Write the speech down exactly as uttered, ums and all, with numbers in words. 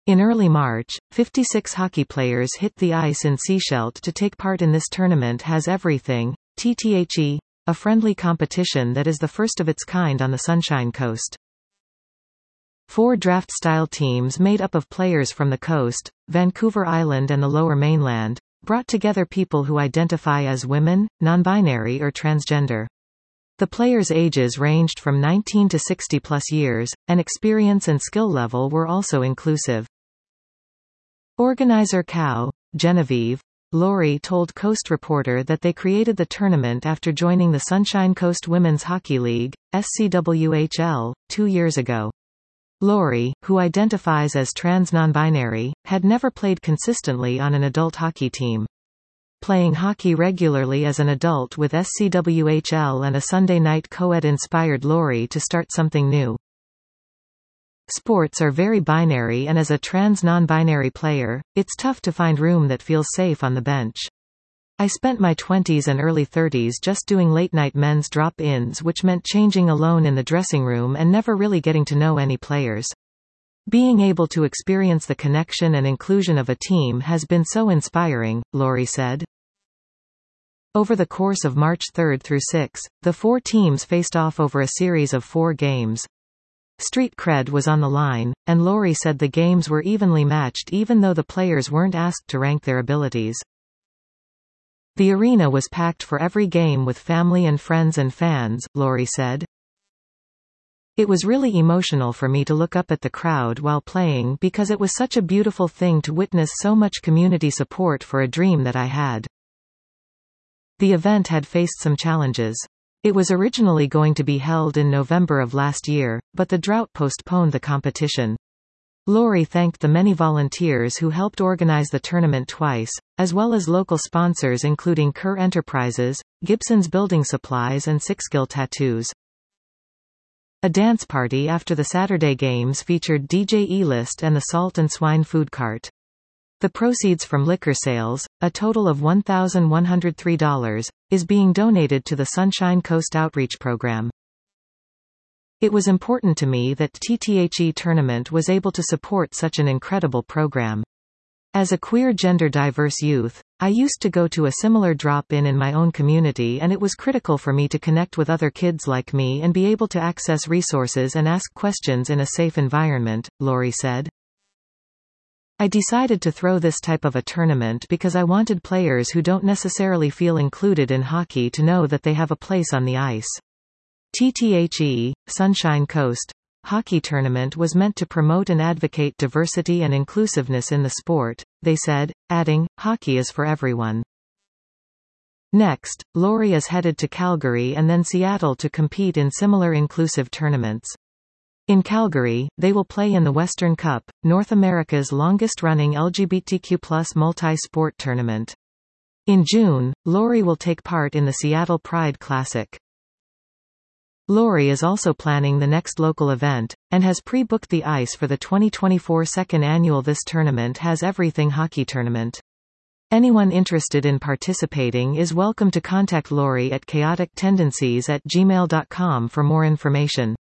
In early March, fifty-six hockey players hit the ice in Sechelt to take part in this tournament Has Everything, T T H E, a friendly competition that is the first of its kind on the Sunshine Coast. Four draft-style teams made up of players from the coast, Vancouver Island and the Lower Mainland, brought together people who identify as women, non-binary or transgender. The players' ages ranged from nineteen to sixty plus years, and experience and skill level were also inclusive. Organizer Cow, Genevieve, Laurie told Coast Reporter that they created the tournament after joining the Sunshine Coast Women's Hockey League, S C W H L, two years ago. Laurie, who identifies as trans non-binary, had never played consistently on an adult hockey team. Playing hockey regularly as an adult with S C W H L and a Sunday night co-ed inspired Laurie to start something new. Sports are very binary, and as a trans non-binary player, it's tough to find room that feels safe on the bench. I spent my twenties and early thirties just doing late-night men's drop-ins, which meant changing alone in the dressing room and never really getting to know any players. Being able to experience the connection and inclusion of a team has been so inspiring, Laurie said. Over the course of March third through sixth, the four teams faced off over a series of four games. Street cred was on the line, and Laurie said the games were evenly matched even though the players weren't asked to rank their abilities. The arena was packed for every game with family and friends and fans, Laurie said. It was really emotional for me to look up at the crowd while playing because it was such a beautiful thing to witness so much community support for a dream that I had. The event had faced some challenges. It was originally going to be held in November of last year, but the drought postponed the competition. Laurie thanked the many volunteers who helped organize the tournament twice, as well as local sponsors including Kerr Enterprises, Gibson's Building Supplies and Sixgill Tattoos. A dance party after the Saturday games featured D J E-List and the Salt and Swine food cart. The proceeds from liquor sales, a total of one thousand one hundred three dollars, is being donated to the Sunshine Coast Outreach Program. It was important to me that T T H E Tournament was able to support such an incredible program. As a queer gender-diverse youth, I used to go to a similar drop-in in my own community, and it was critical for me to connect with other kids like me and be able to access resources and ask questions in a safe environment, Laurie said. I decided to throw this type of a tournament because I wanted players who don't necessarily feel included in hockey to know that they have a place on the ice. T T H E, Sunshine Coast, Hockey Tournament was meant to promote and advocate diversity and inclusiveness in the sport, they said, adding, hockey is for everyone. Next, Laurie is headed to Calgary and then Seattle to compete in similar inclusive tournaments. In Calgary, they will play in the Western Cup, North America's longest-running L G B T Q plus multi-sport tournament. In June, Laurie will take part in the Seattle Pride Classic. Laurie is also planning the next local event, and has pre-booked the ice for the twenty twenty-four second annual This Tournament Has Everything hockey tournament. Anyone interested in participating is welcome to contact Laurie at chaotic tendencies at gmail dot com for more information.